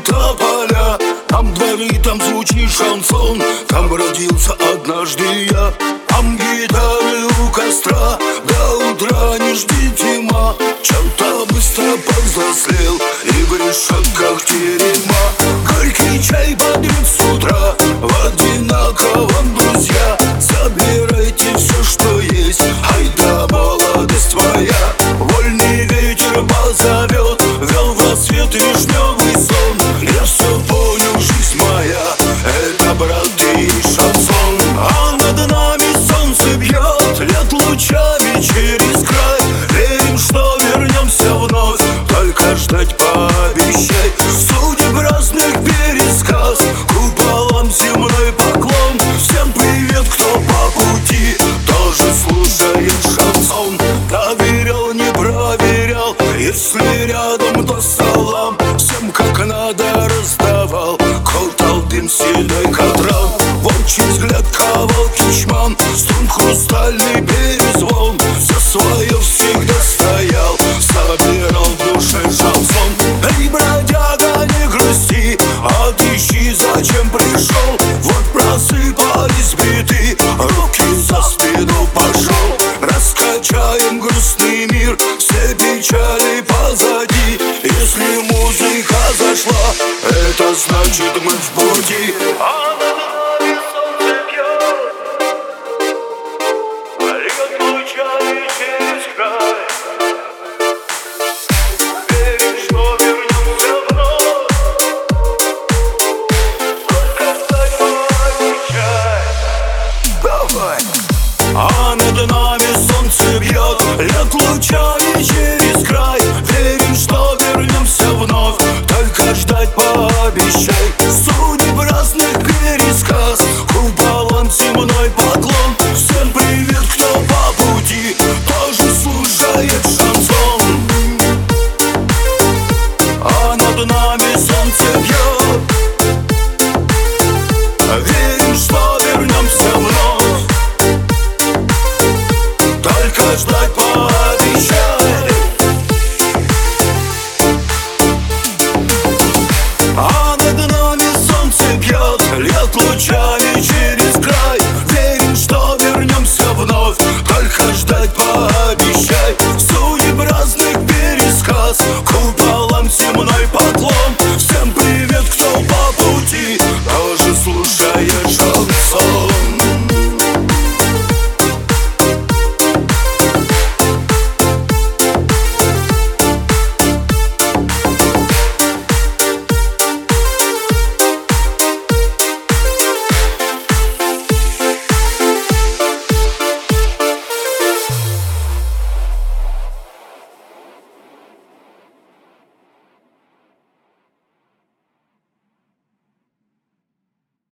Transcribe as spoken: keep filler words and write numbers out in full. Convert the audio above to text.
тополя. Там дворы, там звучит шансон, там родился однажды я. Там гитары у костра, до утра не жди тьма. Чем-то быстро повзрослел и грешат как терема. Горький чай бодрит с утра, в одинаковом друзья. Забирайте все, что есть, ай да молодость моя. Вольный ветер позовет, вел в рассвет вишневый сон. Я все понял, жизнь моя, это брат и шансон. А над нами солнце бьет, лет лучами через край. Верим, что вернемся вновь, только ждать пообещай. Судеб разных пересказ, куполом земной поклон. Всем привет, кто по пути тоже слушает шансон. Доверял, не проверял, если рядом, то салам. Всем как надо раздавал, колтал дым седой катран. Волчий взгляд ковал кичман, струн хрустальный перезвон. За свое всегда стоял, собирал в душе шансон. Эй, бродяга, не грусти, отыщи, зачем пришел. Вот просыпались биты, руки за спину пошел. Раскачаем грустный мир, все печали позади. Если музыка зашла, это значит мы в пути. А над нами солнце бьет, льет лучами через край. Верим, что вернемся вновь, только дай пообещай. Давай! А над нами солнце бьет, льет лучами через край. Верим, что вернемся вновь, только ждать пообещай. Судеб разных пересказ, куполом земной поклон. Всем привет, кто по пути тоже слушает шансон. А над нами солнце бьет.